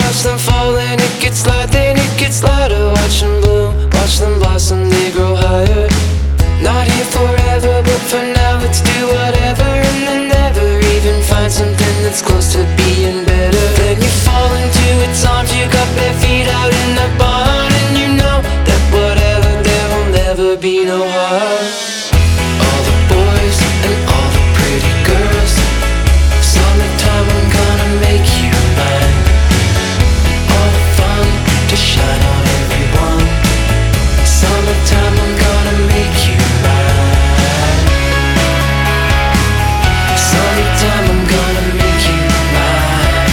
Watch them fall and it gets light, then it gets lighter. Watch them bloom, watch them blossom, they grow higher. Not here forever, but for now let's do whatever. And then never even find something that's close to being better. Then you fall into its arms, you got bare feet out in the barn. And you know that whatever, there will never be no harm. All the boys and all the pretty girls, summertime, I'm gonna make you mine. All the fun to shine on everyone. Summertime, I'm gonna make you mine. Summertime, I'm gonna make you mine.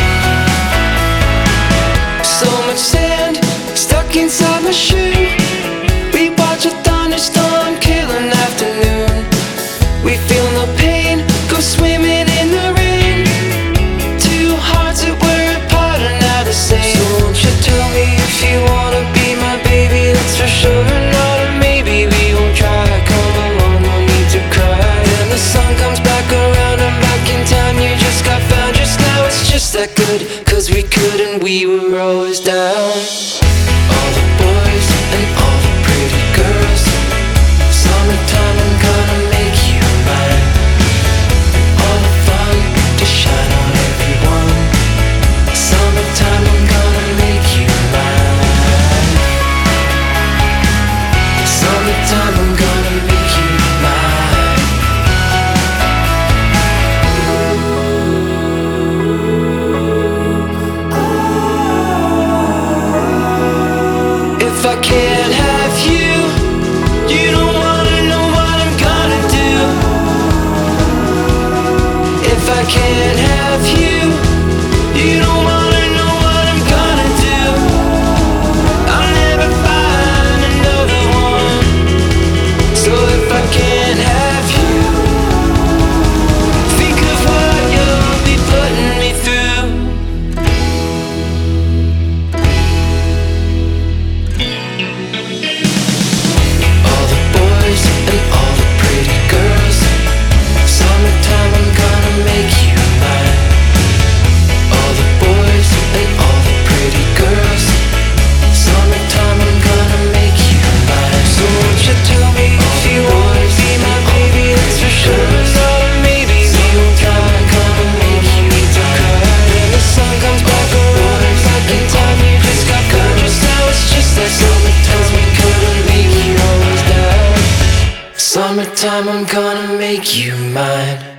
So much sand stuck inside my shoe. We watch a thunderstorm kill an afternoon. We feel no pain, go swimming in the rain. Two hearts that were apart are now the same. So won't you tell me if you wanna be my baby? That's for sure. Not a maybe, we won't try. Come along, no need to cry. Then the sun comes back around, I'm back in time. You just got found just now, it's just that good. Cause we could and we were always down. All the boys and all the pretty girls, summertime, I'm gonna make you mine. All the fun to shine on everyone. Summertime, I'm gonna make you mine. Summertime, I'm gonna make you mine. If I can't have you, you don't wanna know what I'm gonna do. If I can't have you, you don't wanna know what I'm gonna do. I'll never find another one. So if I can't have you, think of what you'll be putting me through. All the boys and all the pretty girls, summertime, I'm gonna make you mine. All the boys and all the pretty girls, summertime, I'm gonna make you mine. So won't you tell me if you wanna be my baby? That's for sure. Not a maybe, we won't try. Gonna make you to cry. Then the sun comes back around, back in time. You just got caught just now, it's just that summertime, we couldn't make you always down. Summertime, I'm gonna make you mine.